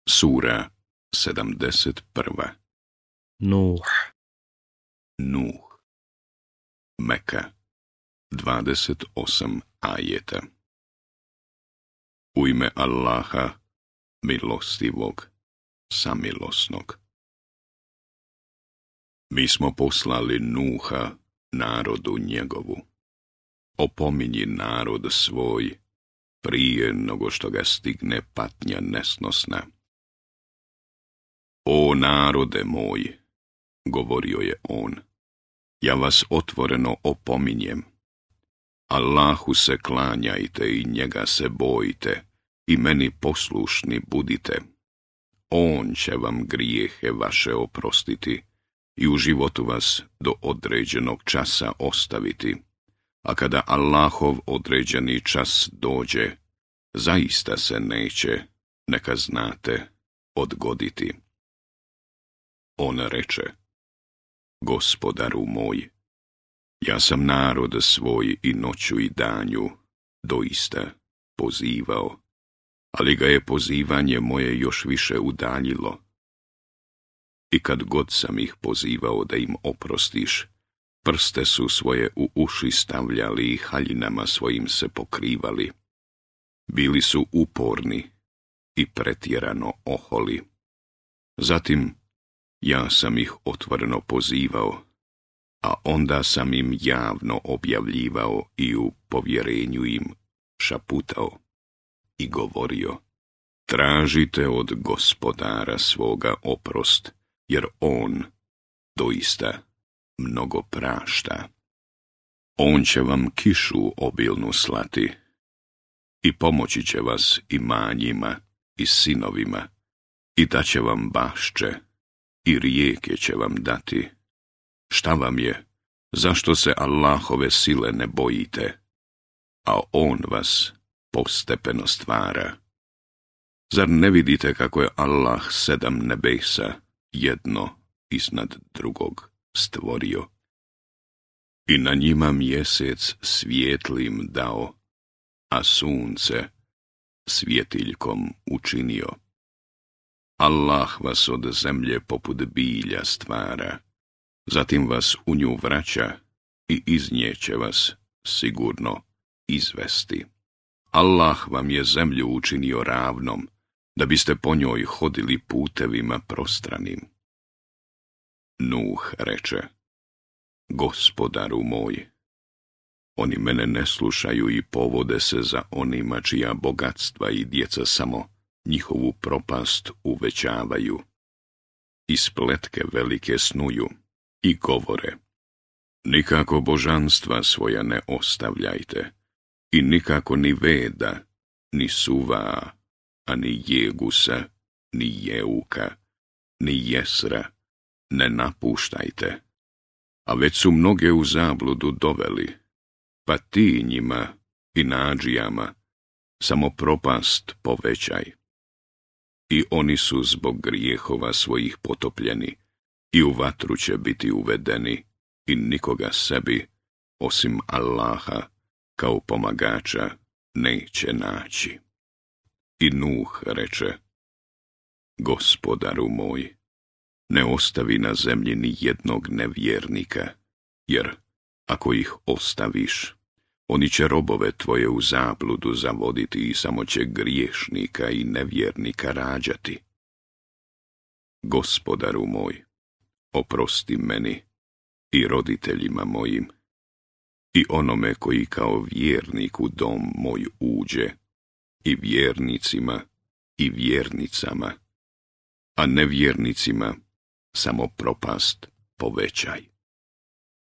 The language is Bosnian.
Sura 71. Nuh. Nuh. Meka. 28 ajeta. U ime Allaha, milostivog, samilosnog. Mi smo poslali Nuha narodu njegovu. Opominji narod svoj prije nego što ga stigne patnja nesnosna. O narode moj, govorio je on, ja vas otvoreno opominjem. Allahu se klanjajte i njega se bojte i meni poslušni budite. On će vam grijehe vaše oprostiti i u životu vas do određenog časa ostaviti. A kada Allahov određeni čas dođe, zaista se neće, neka znate, odgoditi. On reče, Gospodaru moj, ja sam narod svoj i noću i danju doista pozivao, ali ga je pozivanje moje još više udaljilo. I kad god sam ih pozivao da im oprostiš, prste su svoje u uši stavljali i haljinama svojim se pokrivali. Bili su uporni i pretjerano oholi. Zatim ja sam ih otvoreno pozivao, a onda sam im javno objavljivao i u povjerenju im šaputao i govorio, tražite od Gospodara svoga oprost, jer on doista mnogo prašta. On će vam kišu obilnu slati i pomoći će vas imanjima i sinovima i daće vam bašče i rijeke će vam dati. Šta vam je? Zašto se Allahove sile ne bojite? A on vas postepeno stvara. Zar ne vidite kako je Allah 7 nebesa jedno iznad drugog stvorio? I na njima mjesec svijetlim dao, a sunce svjetiljkom učinio. Allah vas od zemlje poput bilja stvara, zatim vas u nju vraća i iz nje će vas sigurno izvesti. Allah vam je zemlju učinio ravnom, da biste po njoj hodili putevima prostranim. Nuh reče, Gospodaru moj, oni mene ne slušaju i povode se za onima čija bogatstva i djeca samo njihovu propast uvećavaju. I spletke velike snuju i govore, nikako božanstva svoja ne ostavljajte i nikako ni Veda, ni Suva, a ni Jegusa, ni Jeuka, ni Jesra ne napuštajte. A već su mnoge u zabludu doveli, pa ti njima i nađijama samo propast povećaj. I oni su zbog grijehova svojih potopljeni i u vatru će biti uvedeni i nikoga sebi, osim Allaha, kao pomagača neće naći. I Nuh reče, Gospodaru moj, ne ostavi na zemlji ni jednog nevjernika, jer ako ih ostaviš, oni će robove tvoje u zabludu zavoditi i samo će griješnika i nevjernika rađati. Gospodaru moj, oprosti meni i roditeljima mojim i onome koji kao vjernik u dom moj uđe, i vjernicima i vjernicama, a nevjernicima samo propast povećaj.